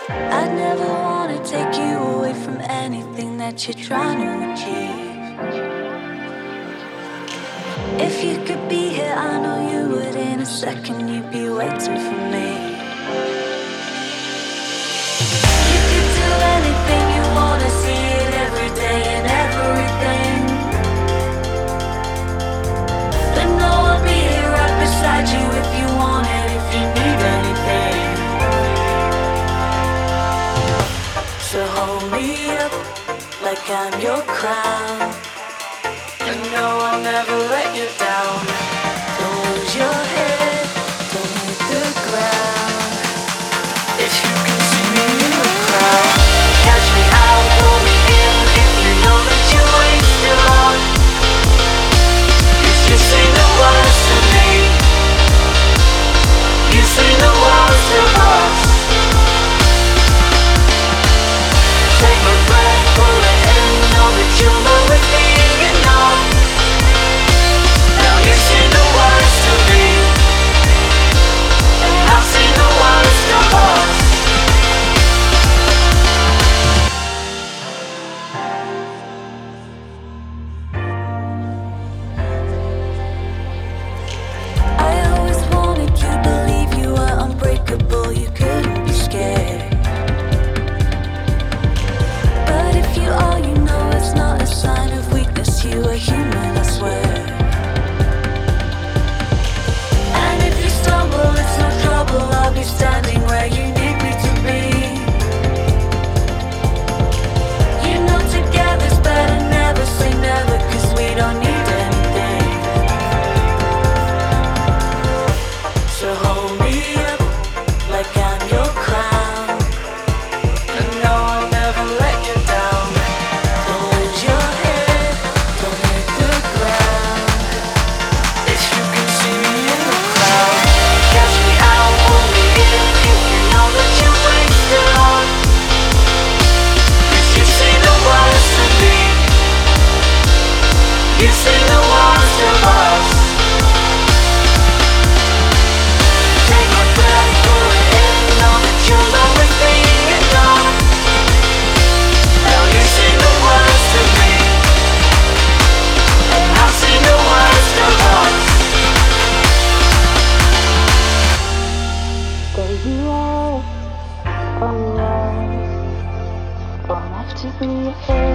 I'd never wanna take you away from anything that you're trying to achieve. If you could be here, I know you would. In a second, you'd be waiting for me. You could do anything you wanna, see it every day and everything. But no, I'll be here right beside you if you want it, if you need anything. So hold me up like I'm your crown. And no, I'll never let you down. Don't lose your head, don't hit the ground. If you can see me in the crowd, catch me out, pull me in. If you know that you ain't still on, 'cause you say the worst to me. You say the worst of us. Take my breath, pull it in. Know that you'll know with me enough. Now you say the worst of me, and I've seen the worst of us. I always wanted to believe you were unbreakable, you couldn't be scared. But if you are, you know it's not a sign of weakness, you are human, I swear. And if you stumble, it's no trouble, I'll be standing where you need me to be. You know together's better, never say never, 'cause we don't need anything. So hold me up like I'm your crown. And no, I'll never let you down. Don't lose your head, don't hit the ground. If you can see me in the crowd, catch me out, pull me in. If you know that you ain't still on, 'cause you say the worst of me. You say the worst of us. Take my breath, pull it in. Know that you'll always be enough. Now you say the worst of me, and I've seen the worst of us. There you are, oh, don't have to be afraid.